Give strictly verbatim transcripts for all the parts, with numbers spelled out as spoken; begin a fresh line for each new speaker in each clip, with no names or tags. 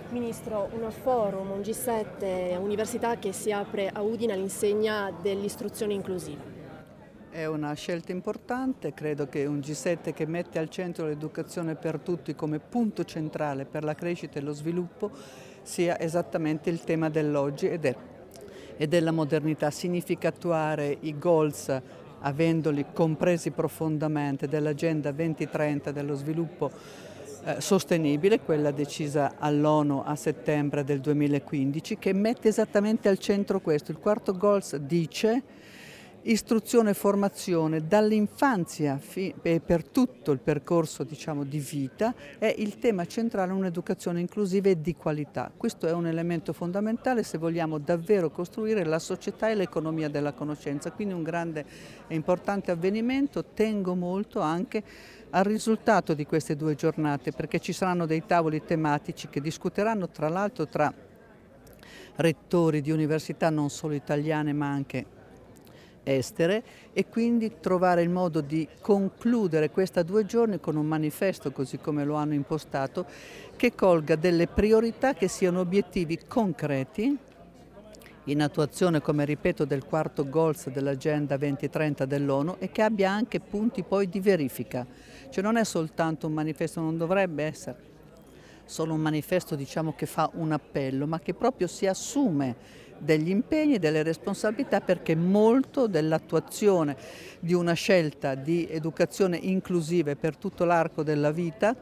Ministro, un forum, un G sette Università che si apre a Udine all'insegna dell'istruzione inclusiva.
È una scelta importante, credo che un G sette che mette al centro l'educazione per tutti come punto centrale per la crescita e lo sviluppo sia esattamente il tema dell'oggi ed è, e della modernità. Significa attuare i goals avendoli compresi profondamente dell'Agenda duemilatrenta dello sviluppo eh, sostenibile, quella decisa all'ONU a settembre del duemilaquindici, che mette esattamente al centro questo. Il quarto goals dice istruzione e formazione dall'infanzia e per tutto il percorso, diciamo, di vita è il tema centrale, un'educazione inclusiva e di qualità. Questo è un elemento fondamentale se vogliamo davvero costruire la società e l'economia della conoscenza, quindi un grande e importante avvenimento. Tengo molto anche al risultato di queste due giornate perché ci saranno dei tavoli tematici che discuteranno tra l'altro tra rettori di università non solo italiane ma anche estere e quindi trovare il modo di concludere questa due giorni con un manifesto, così come lo hanno impostato, che colga delle priorità che siano obiettivi concreti in attuazione, come ripeto, del quarto goals dell'Agenda duemilatrenta dell'ONU e che abbia anche punti poi di verifica. Cioè non è soltanto un manifesto, non dovrebbe essere solo un manifesto, diciamo, che fa un appello, ma che proprio si assume degli impegni e delle responsabilità perché molto dell'attuazione di una scelta di educazione inclusiva per tutto l'arco della vita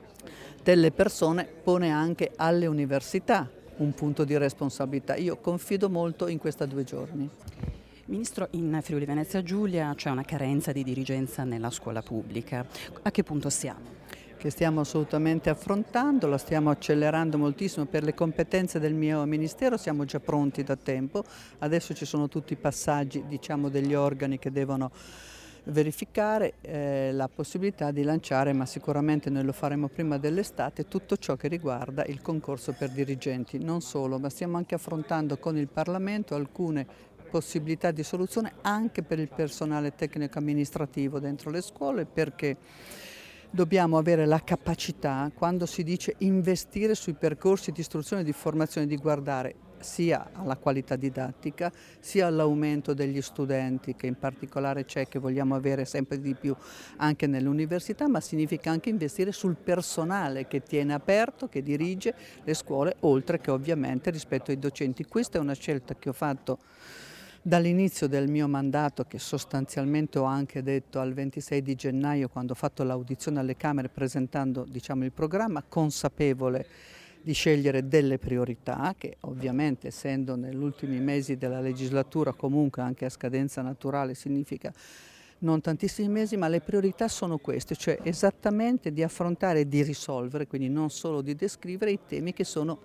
delle persone pone anche alle università un punto di responsabilità. Io confido molto in questi due giorni.
Ministro, in Friuli Venezia Giulia c'è una carenza di dirigenza nella scuola pubblica. A che punto siamo?
Che stiamo assolutamente affrontando, la stiamo accelerando moltissimo per le competenze del mio Ministero, siamo già pronti da tempo, adesso ci sono tutti i passaggi, diciamo, degli organi che devono verificare eh, la possibilità di lanciare, ma sicuramente noi lo faremo prima dell'estate, tutto ciò che riguarda il concorso per dirigenti. Non solo, ma stiamo anche affrontando con il Parlamento alcune possibilità di soluzione anche per il personale tecnico amministrativo dentro le scuole, perché dobbiamo avere la capacità, quando si dice investire sui percorsi di istruzione e di formazione, di guardare sia alla qualità didattica, sia all'aumento degli studenti, che in particolare c'è, che vogliamo avere sempre di più anche nell'università, ma significa anche investire sul personale che tiene aperto, che dirige le scuole, oltre che ovviamente rispetto ai docenti. Questa è una scelta che ho fatto dall'inizio del mio mandato, che sostanzialmente ho anche detto al ventisei di gennaio quando ho fatto l'audizione alle Camere presentando, diciamo, il programma, consapevole di scegliere delle priorità che ovviamente, essendo negli ultimi mesi della legislatura, comunque anche a scadenza naturale significa non tantissimi mesi, ma le priorità sono queste, cioè esattamente di affrontare e di risolvere, quindi non solo di descrivere i temi che sono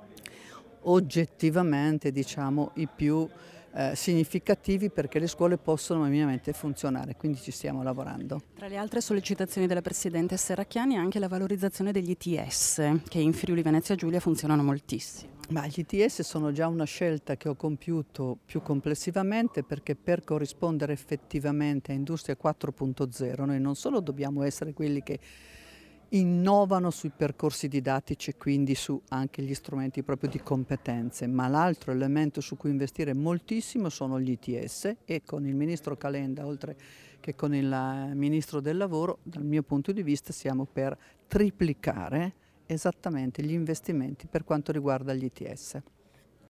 oggettivamente, diciamo, i più Eh, significativi perché le scuole possono minimamente funzionare, quindi ci stiamo lavorando.
Tra le altre sollecitazioni della Presidente Serracchiani anche la valorizzazione degli I T S, che in Friuli Venezia Giulia funzionano moltissimo.
Ma gli I T S sono già una scelta che ho compiuto più complessivamente perché per corrispondere effettivamente a Industria quattro punto zero noi non solo dobbiamo essere quelli che innovano sui percorsi didattici e quindi su anche gli strumenti proprio di competenze, ma l'altro elemento su cui investire moltissimo sono gli I T S e con il Ministro Calenda, oltre che con il Ministro del Lavoro, dal mio punto di vista siamo per triplicare esattamente gli investimenti per quanto riguarda gli I T S.